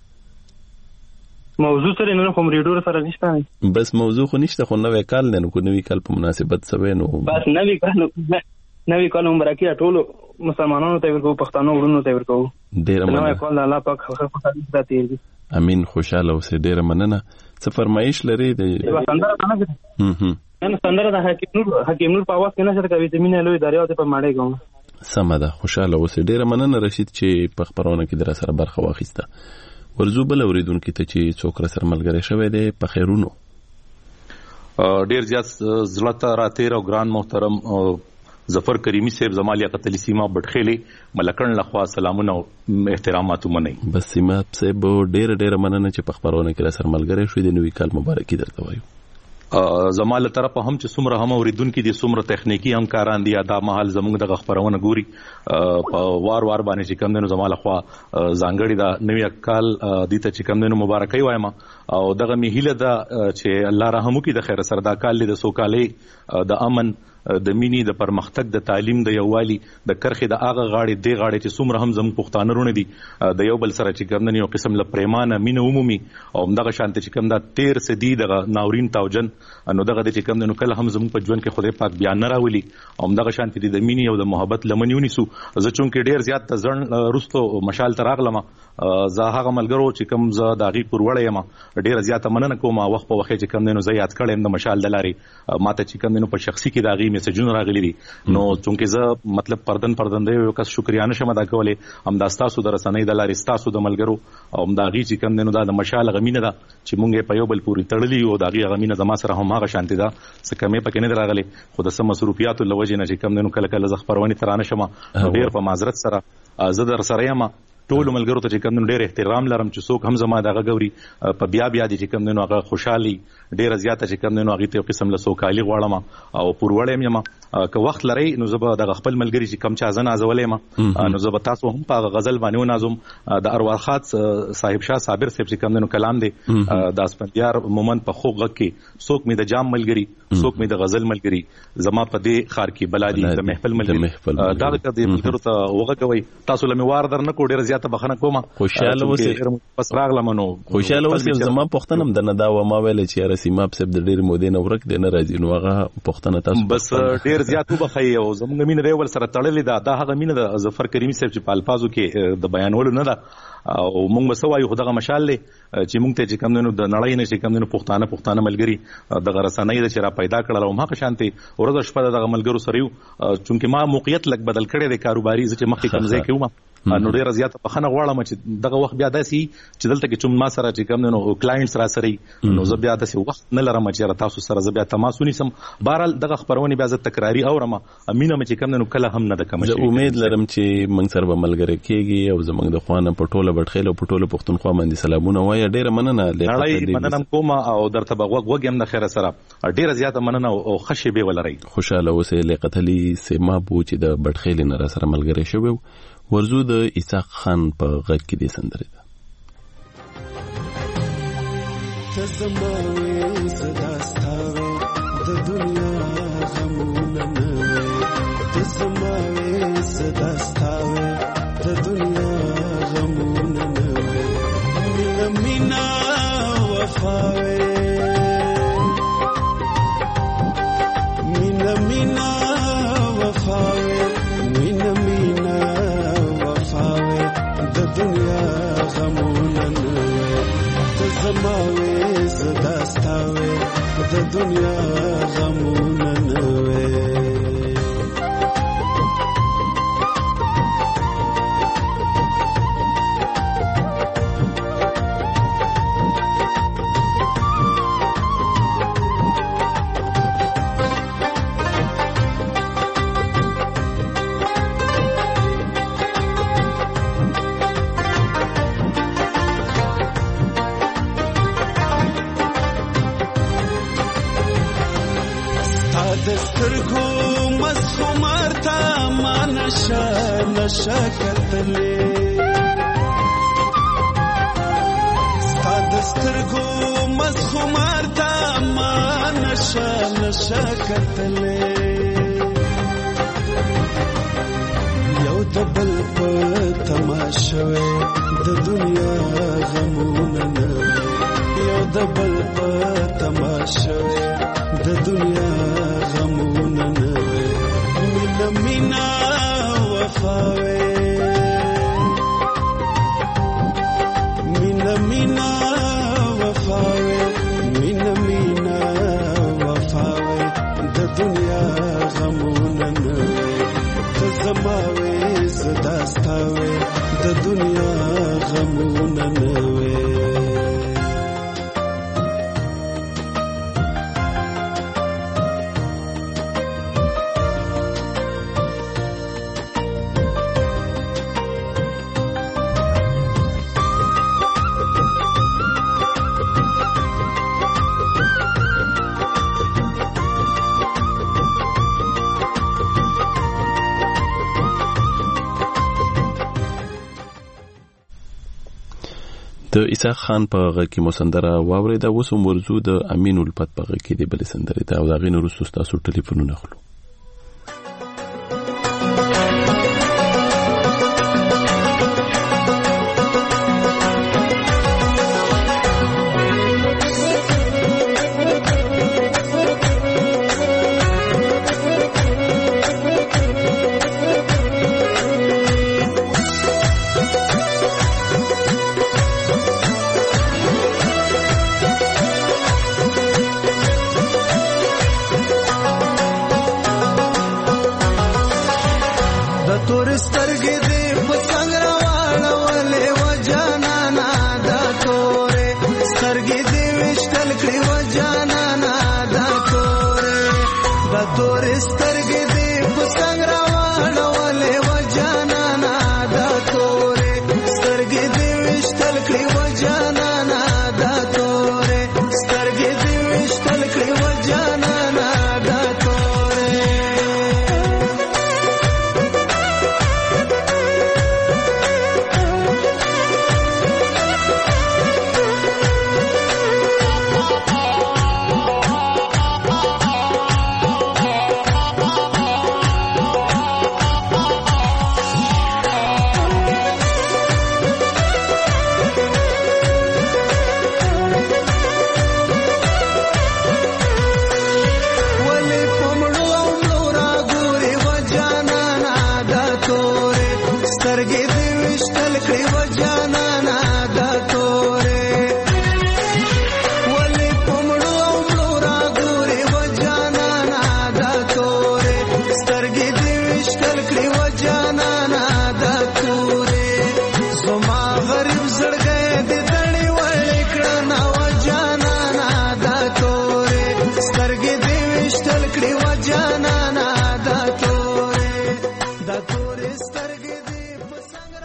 موضوع سره نن کوم ریډیو سره نشته.
بس موضوع خو نشته خو نوې کال دی نو کو نوې کال په مناسبت سوي نو
بس نوې کال نوې کال مبارکي ټول مسلمانانو ته ورکو پښتنو ورونو ته ورکو.
ډیر مننه.
نوې کال الله پاک خو خو دې تیر دي.
امين. خوشاله اوسې. ډیر مننه. څه فرمایش لري دی؟
سندره نه ده. هم هم سندره د حکیم نور حکیم نور په आवाज کې نشته کوي چې مینه لوی دریا ته په ماړې کوم.
سمه ده. خوشاله اوسې. ډیر مننه رشید چې په خبرونه کې در سره برخه واخیسته. ورزو بل اوریدونکو ته چې څوک را سره ملګری شوی دی په خیرونو.
ډیر زیات زړه را تیر او ګران محترم ظفر کریمی صاحب زما لیاقت علی سیما بټخیلی ملکن لخوا سلامونه او احترامات ومنئ.
بس سیما صاحب ډیر ډیر مننه چې په خبرونه کې را سره ملګری شوی دی. نوې کال مبارکي درته وایو.
زما له طرفه هم چې څومره هم اوریدونکي دي څومره تخنیکی همکاران دي دا مهال زموږ د خبرونه ګوري په وار وار باندې چې کم دنو زما له خوا ځانګړي دا نوې کال دي ته چې کم دنو مبارکي وایم او دغه می هیله ده چې الله رحم وکړي د خیر سره دا کال د سوکالۍ د امن د مینی د پرمختګ د تعلیم د یووالي د کرخې د اغه غاړي د غاړي چې څومره هم زموږ پښتانه رونه دي د یو بل سره چې ګرځنه یو قسم له پریمانه مینه عمومي او دغه شانت چې کوم دا تیر سدي د ناورین تاوجن نو دغه چې کوم نو کله هم زموږ په ژوند کې خدای پاک بیان نه راولي او دغه شانت دي د مینی او د محبت لمنیونی سو زه چون کې ډیر زیات ځن رستو مشال تراغلم زه هغه ملګرو چې کوم زه داغي پروړې یم ډیر زیات مننه کوم وخت په وخت چې کوم نو زه یاد کړم د مشال د لاري ماته چې کوم نو په شخصي کې داغي میسجونه راغلي دي نو چونکه زه مطلب پردن پردن دی یو کس شکریا نشم ادا کولې هم دا تاسو در رسنۍ د لارې تاسو د ملګرو او هم دا غي چې کم نو دا د مشال غمینه ده چې مونږه په یو بل پوری تړلی او دا غي غمینه زما سره هم هغه شانتي ده څه کمې پکې نه راغلي خو د سم مصروفیات لوجه نه چې کم نو کله کله ز خبرونه ترانه شمه ډیر په معذرت سره زه در سره یم ټول ملګرو ته چې کوم نو ډېر احترام لرم چې څوک هم زما دغه غوري په بیا بیا دي چې کوم نو هغه خوشحالي ډېر زیاته چې کوم نو هغه ته قسم له سوکالي غواړم او پرورړم یم که وخت لري نو زه به د خپل ملګری چې کم چا زنه ازولې ما نو زه به تاسو هم په غزل باندې ونازم د ارواخات صاحب شاه صابر صاحب چې کوم نو کلام دی د اسپندیار مومن په خوغ کې څوک می د جام ملګری څوک می د غزل ملګری زما په دې خار کې بلادي د محفل ملګری دا د دې ملګرو ته وغه کوي تاسو لمه وار در نه کو ډېر زیاته بخنه کوم
خوشاله اوسې
پس راغلم نو
خوشاله اوسې زما پوښتنه هم د نه دا و ما ویل چې رسیمه په د ډېر مودې نه ورک دی نه راځي نو هغه پوښتنه تاسو
بس ډېر زیات وبخي او زموږ مين ریول سره تړلې ده دا هغه مين د ظفر کریمی صاحب چې په الفاظو کې د بیانولو نه ده او موږ به سوایو خدغه مشال لې چې موږ ته چې کم نه د نړۍ نه چې کم نه پښتانه پښتانه ملګری د غرسانۍ د چر پیدا کړل او ما که شانتي ورځ شپه د ملګرو سره یو چې ما موقعیت لک بدل کړی د کاروباري چې مخکې کمزې کوم نو ډیر زیات بخنه غواړم چې دغه وخت بیا داسي چې دلته کې چې ما سره چې کم نو کلاینټس را سره نو زه بیا داسي وخت نه لرم چې تاسو سره زه بیا تماس ونیسم بهرحال دغه خبرونه بیا زه تکراری اورم امینه چې کم نو کله هم نه د کوم
شي زه امید لرم چې موږ سره به ملګری کېږي او زموږ د خوانه پټوله بټخیل او پټوله پښتونخوا باندې سلامونه وایي ډیره مننه
لړۍ مننه کوم او درته بغوګ وګم د خیره سره ډیره زیاته مننه او خشي به ولري
خوشاله اوسې لقتلی سیما بو چې د بټخیل نه سره ملګری شوی ورزو د اسحاق خان په غږ کې دې سندره ده
تزماوي زداستاوي د دنیا غمونه نه تزماوي زداستاوي د دنیا غمونه نه مینا مینا وفاوي مینا مینا وفاوي مینا مینا دنیا غمونه نه تزماوي زداستاوي د دنیا غمونه نه نشا کتلې ستاد سترګو مسخمار تا ما نشا نشا کتلې یو دبل په تماشوي د دنیا غمونه نه یو دبل په تماشوي د دنیا غمونه نه مینا مینا وفاوي مینا مینا وفاوي مینا مینا وفاوي د دنیا غمونه نه تزماوي زداستاوي د دنیا غمونه نه
د اسحاق خان په غږ کې مو سندره واورېده اوس هم ورځو د امین الفت په غږ کې د بلې سندرې ته او د هغې نه وروسته ستاسو ټلیفونونه اخلو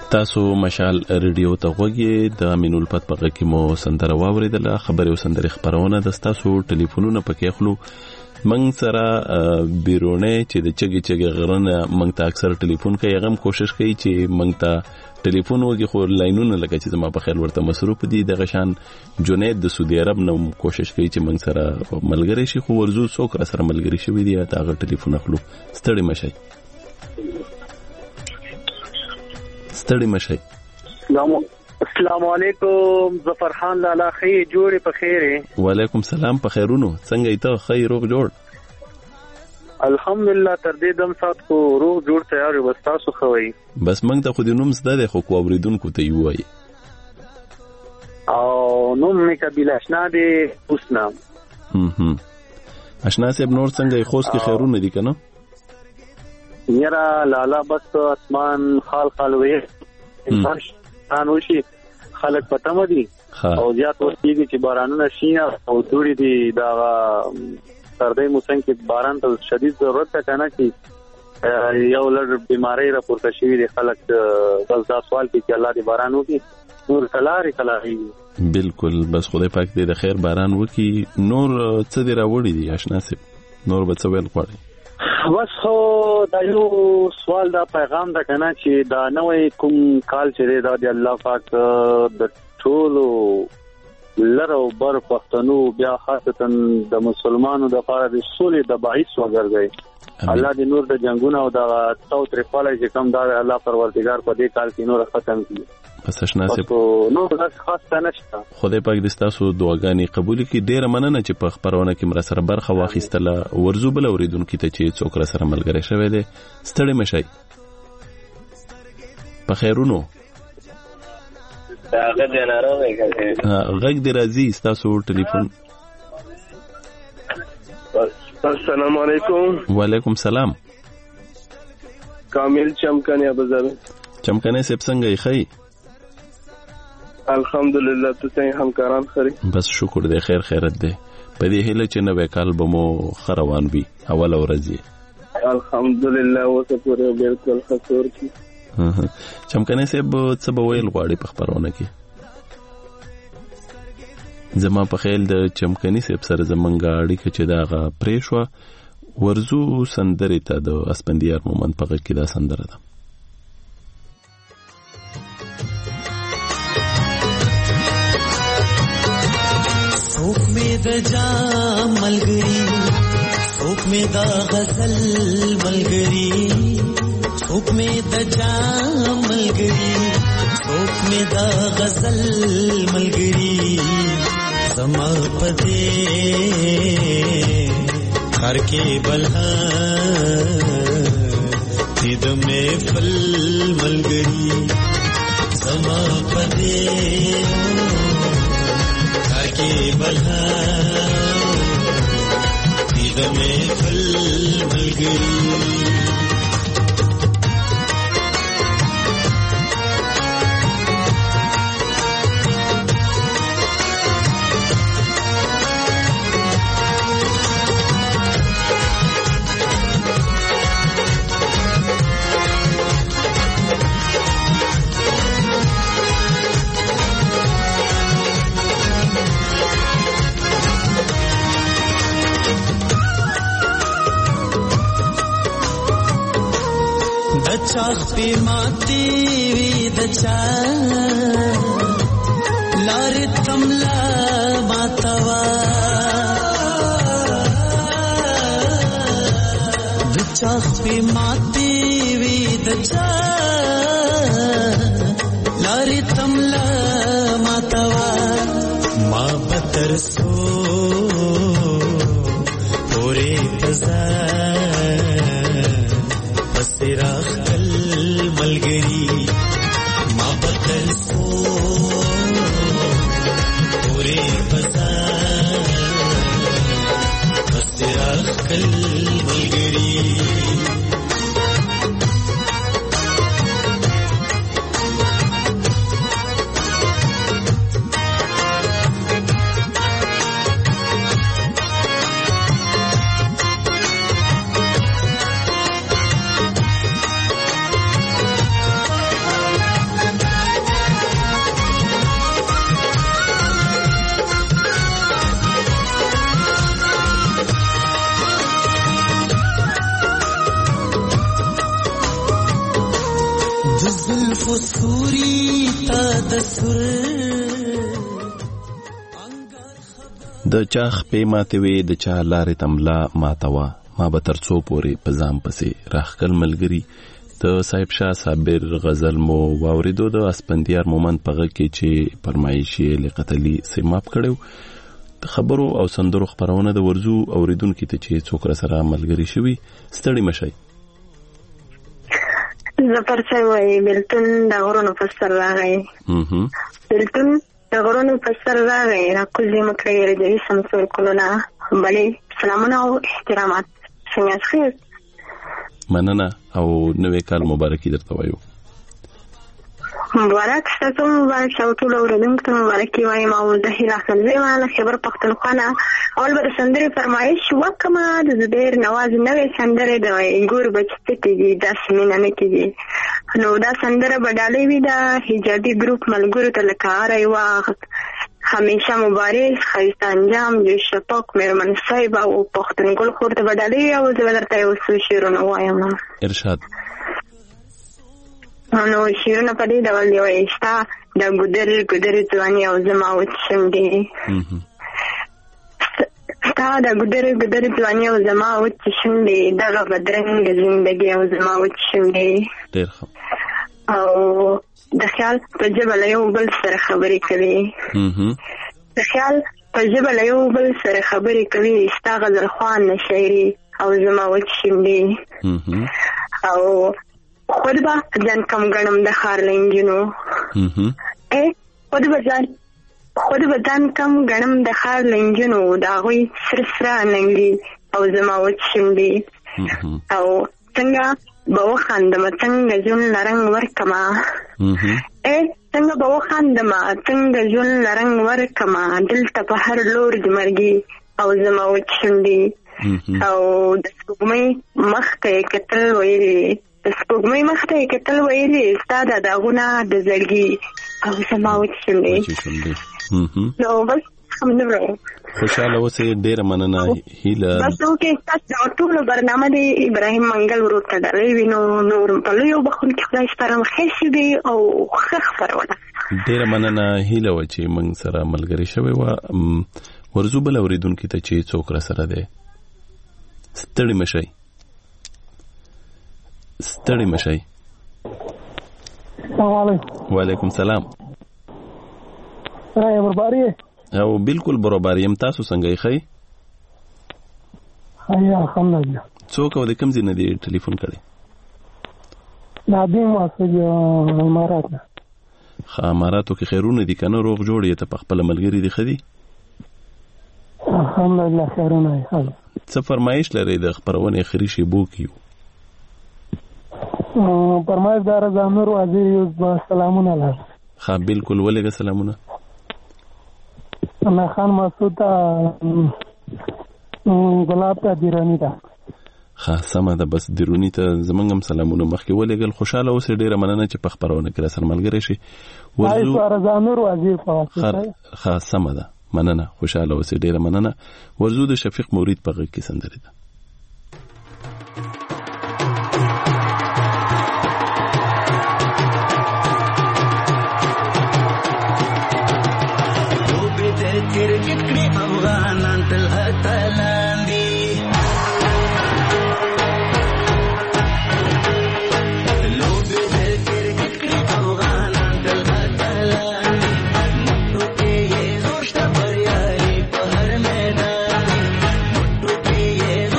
تاسو مشال ریډیو ته غوږی د امین الفت په غږ کې مو سندره واوریدله. خبري او سندري خبرونه د تاسو ټلیفونونه پکې خلو منګ سره بیرونه چې د چګي چګي غرنه منګ ته اکثر ټلیفون کوي. غم کوشش کوي چې منګ ته ټلیفون وږي خو لاینونه لکه چې ما په خیر ورته مصروف دي. د غشان جنید د سعودي عرب نو کوشش کوي چې منګ سره ملګری شي خو ورزو څوک سره ملګری شي وي دا هغه ټلیفون خلو. ستړي مشي ستړي مشي.
السلام علیکم ظفر خان لالا خی جوړې په خیره.
وعلیکم سلام په خیرونو. څنګه ایته خی روغ جوړ؟
الحمدلله تر دې دم سات کو روغ جوړ تیار یو تاسو خوي.
بس موږ ته خو دې نوم زده خو کو اوریدونکو ته یو وای
او نوم می قبیله آشنا دی اوسنا.
هم آشنا صاحب نور څنګه خوست کې خیرونه دي کنه؟
یرا لالا بس اسمان خال خال وې انسان وشي خلک پټم دي او زیات وسیږي چې بارانونه شي او دوړي دي دا سردی موسم کې باران ته شدید ضرورت ده کنه چې یو لړ بیماری راپورته شي دي خلک بس دا سوال کوي چې الله دې باران وکړي نور کلاري کلاري.
بالکل بس خدای پاک دې د خیر باران وکړي. نور څه دی راوړي دي آشنا صاحب نور به څه ویل غواړي؟
بس خو دا یو سوال دا پیغام دا کنه چې دا نوې کوم کال چې دا دی الله پاک د ټولو لرو بر پښتنو بیا خاصتا د مسلمانانو د لپاره د سولې د باعث وګرځي. الله دې نور د جنگونو او د تاو ترفاله چې کوم دا الله پروردگار په دې کال کې نور ختم کړي.
پس آشنا صاحب
نو دا خاص نشته.
خدای پاک دې تاسو دعاګانې قبول کړي. ډېر مننه چې په خبرونه کې مر سره برخه واخیستله. ورزو بل اوریدونکو ته چې څوک را سره ملګری شوی دی ستړي مشي په خیرونو.
هغه دې ناروغه
غږ دې راځي تاسو ټلیفون.
السلام علیکم.
وعلیکم سلام.
کامل چمکنه ابوظبی.
چمکنه سپ څنګه یې خی؟
الحمدلله ته څنګه همکاران خري؟
بس شکر دې خیر خیرت دې. په دې هله چې نوې کال به مو خروان وي اول ورځ.
الحمدلله اوسه پوره بالکل خسور کی.
چمکنه سپ څه به ویل غواړي په خبرونه کې؟ زما په خیال د چمکني سپ سره زمونږ اړیکه چې دا غا پریشوا ورزو سندرې ته د اسپندیار مومن په غږ کې دا سندره ده.
څوک مې د جام ملګری څوک مې د غزل ملګری څوک مې د جام ملګری څوک مې د غزل ملګری زما پدې هر کې بلها دې د محفل ملګری زما پدې के बल्हा दीद में फल मल गई. चाख पे माती वी दचा लारे तमला मातवा चाख पे माती वी दचा लारे तमला मातवा माँ बतर सो पूरे पजा पसेरा मलगरी माँ बदल सो पूरे बाजार बस तेरा कल मलगरी. د سر
د چا خپې ماتوي د چا لارې تملا ماتوا ما به تر څو پورې په ځان پسې راخکل ملګري د صاحب شاه صابر غزل مو واوریدو د اسپندیار مومند په غږ کې چې فرمایشي لقتلی سیماب کړو د خبرو او سندرو خبرونه د ورزو اوریدونکو ته چې څوک را سره ملګري شوي ستړي مشي
زفر څه وایي بلتون د غرونو په سر راغی بلتون د غرونو په سر راغی را کوزي مکرې رجوي سمسور کولونه بلې سلامونه او احترامات څنګه ښه
مننه او نوې کال مبارکي درته وایو
مبارک ستاسو مبارک شو ټول اوریدونکو ته مبارکي وایم او د هیله خلزی والا خبر پښتونخوا نه اول به سندرې فرمایش وکما د زبیر نواز نوې سندرې د ګور بچته کېږي د سیمینه نه کېږي نو دا سندره بدالې وی دا حجابي ګروپ ملګرو ته لکاره یو همیشه مبارک خیسته انجام جو شپاک میرمن صاحب او پښتونګل خورته بدالې او زه درته یو څه شعرونه وایم
ارشاد
نو شیرونه په دې ډول دی وایي ستا د ګودر ګودر ځواني او زما وچم دی ستا د ګودر ګودر ځواني او زما وچم دی دغه بدرنګ زندګي او زما وچم دی
ډېر ښه
او د خیال په ژبه له یو بل سره خبرې کوي د خیال په ژبه له یو بل سره خبرې کوي ستا غزل خوان شاعري او زما وچم دی او خود با ځان کم ګڼم د ښار لنجونو ای خود به ځان خود به ځان کم ګڼم د ښار لنجونو د هغوی سره سره ننګي او زما وچم دی او څنګه به وخاندمه څنګه ژوند له رنګ ورکمه ای څنګه به وخاندمه څنګه ژوند له رنګ ورکمه دلته په هر لور د مرګي او زما وچم دی او د سپوږمۍ مخ ته یې کتل ویلي د سپوږمۍ مخ ته یې کتل ویلي ستا د داغونه د زړګي او زما وچم دی نو بس همدومره
خوشحاله اوسئ ډېره مننه هیله
بس وکړئ ستاسو د ټولو برنامه د ابراهیم منګل ورور ته ډالۍ وي نو نور په لویو بخښونکي خدای سپارم ښه شي دی او ښه خپرونه
ډېره مننه هیله وه چې موږ سره ملګري شوې وه ورزو بل اورېدونکي ته چې څوک را سره دی ستړي مشئ ستړي مشئ
السلام علیکم
وعلیکم سلام
راي برباري
او بالکل برابر یم تاسو څنګه یې ښه
ایا الحمدلله
څوک او د کوم ځای نه دی ټلیفون کړی
نادیم واسه امارات نه
ښه اماراتو کې خیرونه دي که نه روغ جوړ یې ته په خپله ملګري دي ښه دي
الحمدلله خیرونه یې
څه فرمایش لرئ د خپرونې اخري شیبو کې
فرمایش دار زامنور وزیر یوز سلامونه لر
ښه بالکل ولېږه سلامونه
انا خان مسعود ته ګلاب ته دیرانی ته
ښه سمه ده بس دیروني ته زموږ هم سلامونه مخکې ولېږل خوشحاله اوسئ ډېره مننه چې په خپرونه کې راسره ملګری شئ
زامنور وزیر
ښه سمه ده مننه خوشحاله اوسئ ډېره مننه ورزو د شفیق مورید په غږ کې سندرې ده
کرکټ کړي افغانان تل اتلان دي لوبې د کرکټ کړي افغانان تل اتلان دي موږ کې زوړ شته بریالي په هر میدان موږ کې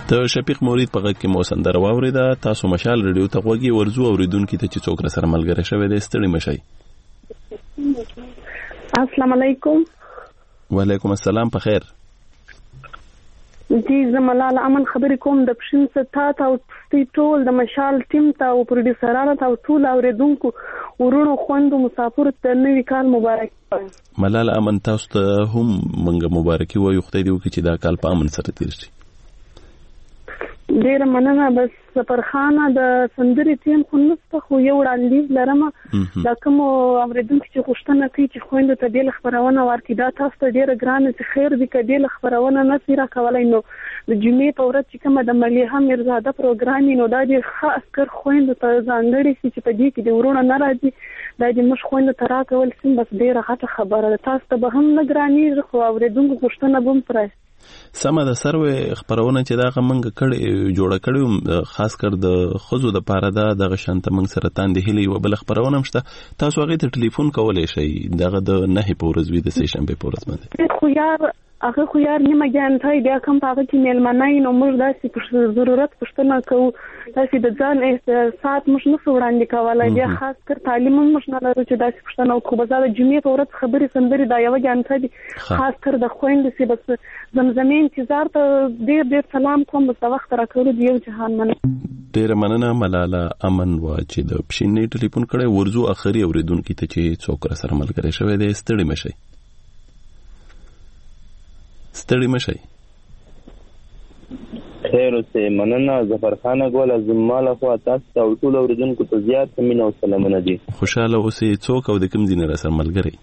ته شفیق مورید په غږ کې مو سندره واوریده. تاسو مشال رادیو ته غوږی ورزو اوریدونکو ته چې څوک را سره ملګری شوی دی ستړي مشئ.
السلام علیکم.
وعلیکم السلام. په خیر.
جی زملال امن خبرې کوم د پښین ستات او ټول د مشال ټیم ته او پروډوسرانو ته او ټول اوریدونکو ورونو خوندو مسافر ته نوی کال مبارک.
ملال امن تاسو ته هم منګه مبارکي وایو. خدای دې وکړي چې دا کال په امن سره تیر شي.
ډیره مننه. بس سفرخانه د سندرې ټیم خو نسته خو یو وړاندیز لرم دا کوم اوریدونکو چې غوښتنه کوي چې خويندو ته د خبرونه ورکړي دا تاسو ته ډیره ګرانه چې خیر دې کډې خبرونه نه سیرا کولای نو د جمعې په ورځ چې کومه د مليحه میرزاده پروګرام نو دا د خاص کر خويندو ته ځانګړي چې په دې کې د ورونه نه راځي دا د مش خويندو ته راکول سیم بس ډیره غټه خبره ده. تاسو ته به هم نه ګراني خو اوریدونکو غوښتنه بم پرې
سمه د سروې خبرونه چې دا غمنګ کړي جوړه کړي خاص کر د خزو د پاره دا د شانت منګ سره تاندې هلي و بل خبرونه مشته. تاسو هغه ته ټلیفون کولای شئ دغه د نه پورز وی د سیشن به پورز باندې
خو یار هغه خو یار نیمه ګانټای بیا کوم هغه چې میلمنای نو موږ داسې په ضرورت پښتنه کوو داسې د ځان احساسات موږ نه وړاندې کولای بیا خاص کر تعلیم موږ نه لرو چې داسې پښتنه خو به زړه جمعې په ورځ خبرې سندري دا یو ګانټای خاص کر د خويند سي بس زمزمې انتظار ته ډېر ډېر سلام کوم بس وخت راکړو دی یو جهان مننه.
ډېر مننه ملاله امن وا چې د پښینې ټلیفون کړي ورزو اخري اوریدونکو ته چې څوک سره ملګری شوی دی ستړي مشي ستړي مشي.
خیر اوسه. مننه ظفر خان ګول زماله خو تاسو ته ټول اوریدونکو ته زیات مینه او سلامونه دي.
خوشاله اوسه. څوک او د کوم ځای نه سره ملګری؟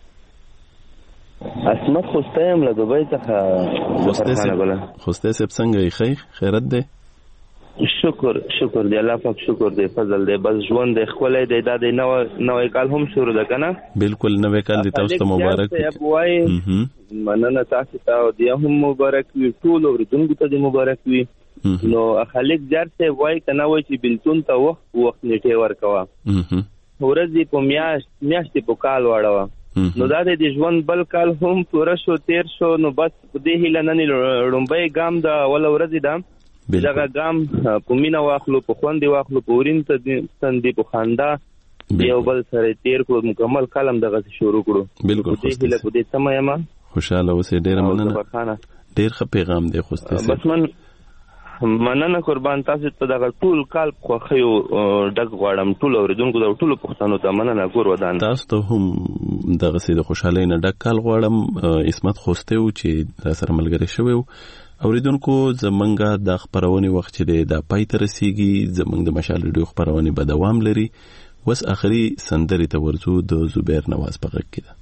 اسمت خوستیم له دوبۍ څخه ظفر خان ګول.
خوسته سب څنګه یې خیر خیرت ده؟
شکر شکر دی الله پاک شکر دی فضل دی بس ژوند دی خولې دی دا دی نو نوې کال هم شروع ده کنه.
بالکل نوې کال دی تاسو ته مبارک
وي. مننه تاسو ته او دی هم مبارک وي ټول اوریدونکو ته دی مبارک وي. نو خالق جرته وای کنه وای چې بلتون ته وخت وخت نیټه ورکوا ورځې په میاش میاشتې په کال واړه نو دا د ژوند بل کال هم پوره شو تیر شو نو بس دې هیله نن لومبۍ ګام دا ول ورځې دا دغه ګام په مینا واخلو په خوندې واخلو په ورین ته سندې په خندا یو بل سره تیر کو مکمل کلم دغه شروع کړو.
بالکل
دې هیله په دې سمه یم.
خوشاله اوسې. ډېر مننه. ډېر ښه پیغام دی خوسته
بس من مننه قربان تاسو ته دغه ټول کال خو خيو ډګ غواړم ټول اوریدونکو د ټول پښتنو ته مننه ګور ودان.
تاسو ته هم دغه سید خوشاله نه ډګ کال غواړم. اسمت خوسته و چې سره ملګری شوی اوریدونکو زمونږه د خبرونه وخت چې د پای تر رسیدي زمونږ د مشال ریډیو خبرونه به دوام لري. وس اخري سندري ته ورزو د زبیر نواز په غږ کې ده.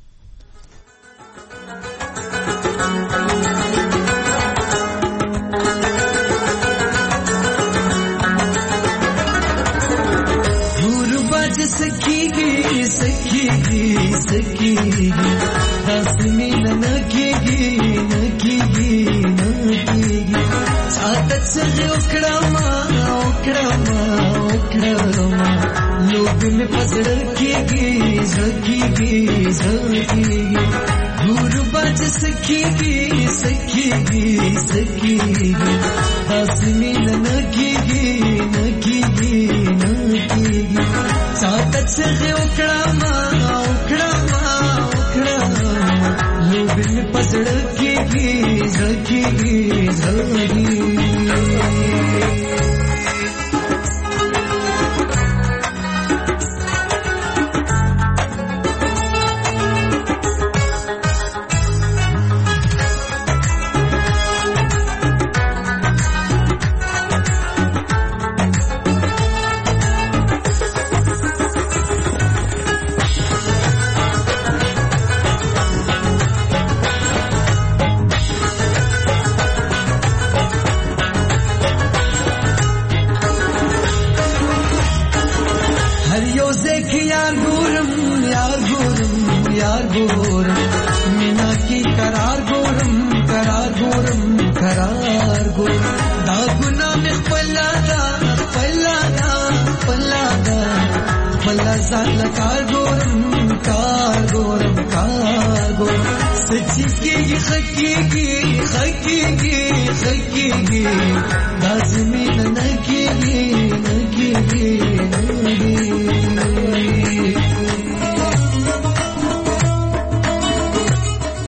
सखीगी सखीगी सखीगी हसमी नकीगी नकीगी नकीगी सादत से उकड़मा उकड़मा उकड़मा लोग में पसड़ कीगी सखीगी सखीगी दूर बाज सखीगी सखीगी सखीगी हसमी नकीगी नकीगी नकीगी सादत से उकड़मा उकड़मा उकड़मा लोग में पसड़ कीगी सखीगी सखीगी تسکیږي خکیږي خکیږي خکیږي لازمي نه کیږي نه کیږي